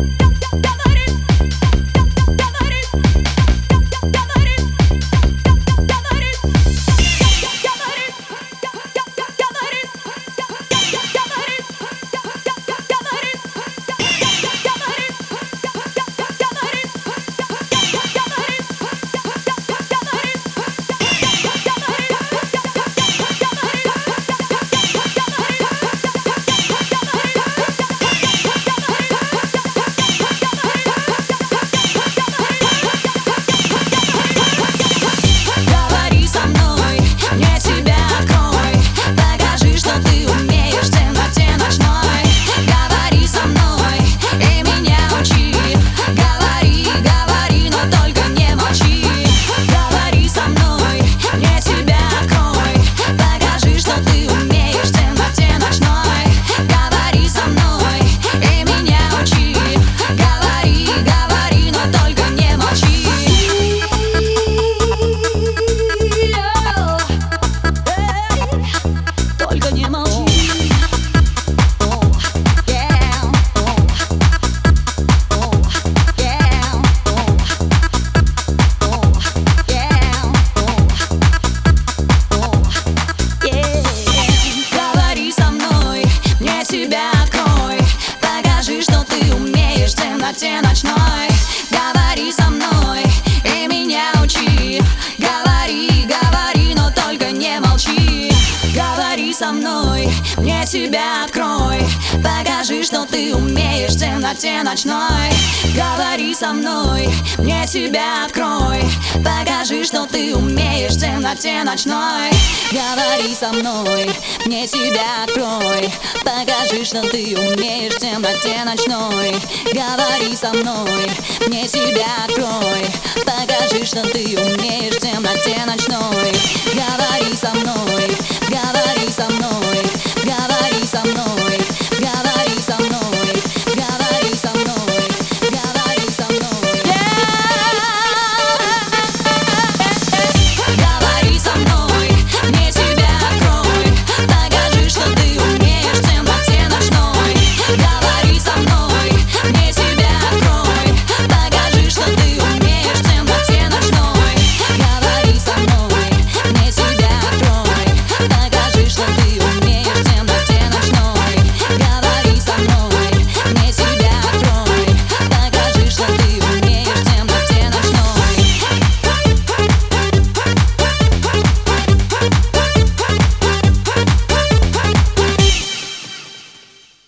темноте ночной. Говори со мной и меня учи. Говори, говори, но только не молчи. Говори со мной, мне тебя открой. Покажи, что ты умеешь в темноте ночной. Говори со мной, мне тебя открой. Покажи, что ты умеешь в темноте ночной. Говори со мной, мне тебя открой. Покажи, что ты умеешь в темноте ночной. Говори со мной, мне тебя открой. Покажи, что ты умеешь в темноте ночной. Говори со мной, говори со мной.